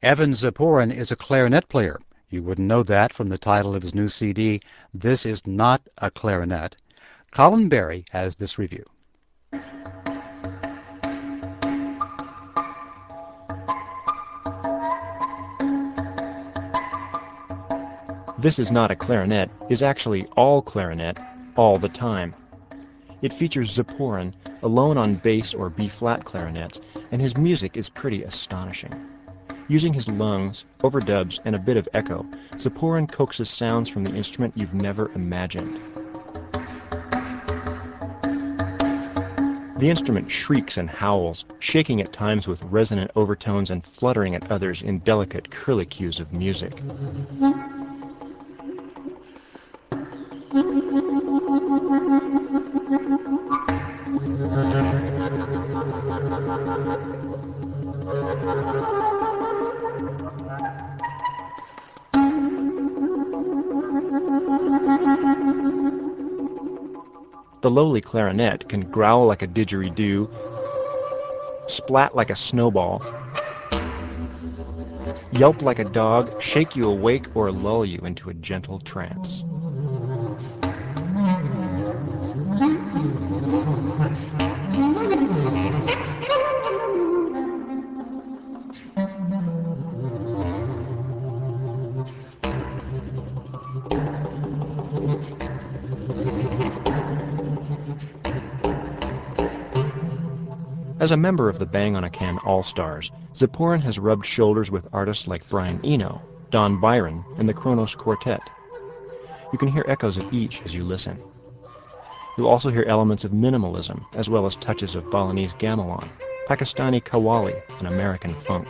Evan Ziporyn is a clarinet player. You wouldn't know that from the title of his new CD, This Is Not a Clarinet. Colin Berry has this review. This Is Not a Clarinet is actually all clarinet, all the time. It features Ziporyn alone on bass or B-flat clarinets, and his music is pretty astonishing. Using his lungs, overdubs, and a bit of echo, Ziporyn coaxes sounds from the instrument you've never imagined. The instrument shrieks and howls, shaking at times with resonant overtones and fluttering at others in delicate curlicues of music. The lowly clarinet can growl like a didgeridoo, splat like a snowball, yelp like a dog, shake you awake, or lull you into a gentle trance. As a member of the Bang on a Can All-Stars, Ziporyn has rubbed shoulders with artists like Brian Eno, Don Byron, and the Kronos Quartet. You can hear echoes of each as you listen. You'll also hear elements of minimalism, as well as touches of Balinese gamelan, Pakistani qawwali, and American funk.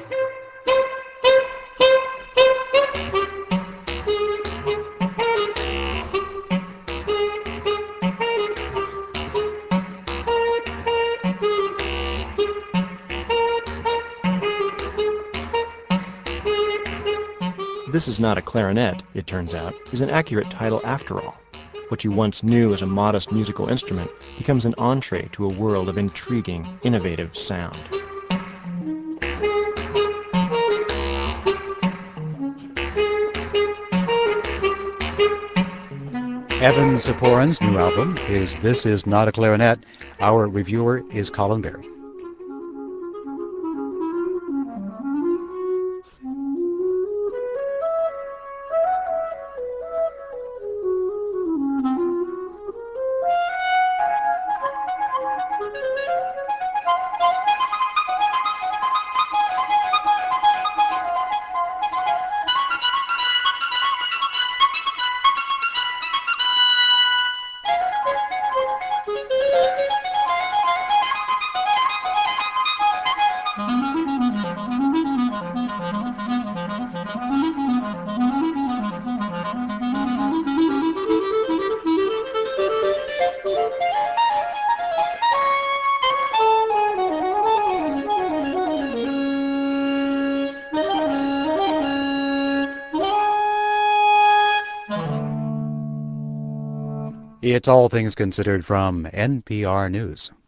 This Is Not a Clarinet, it turns out, is an accurate title after all. What you once knew as a modest musical instrument becomes an entree to a world of intriguing, innovative sound. Evan Ziporyn's new album is This Is Not a Clarinet. Our reviewer is Colin Berry. It's All Things Considered from NPR News.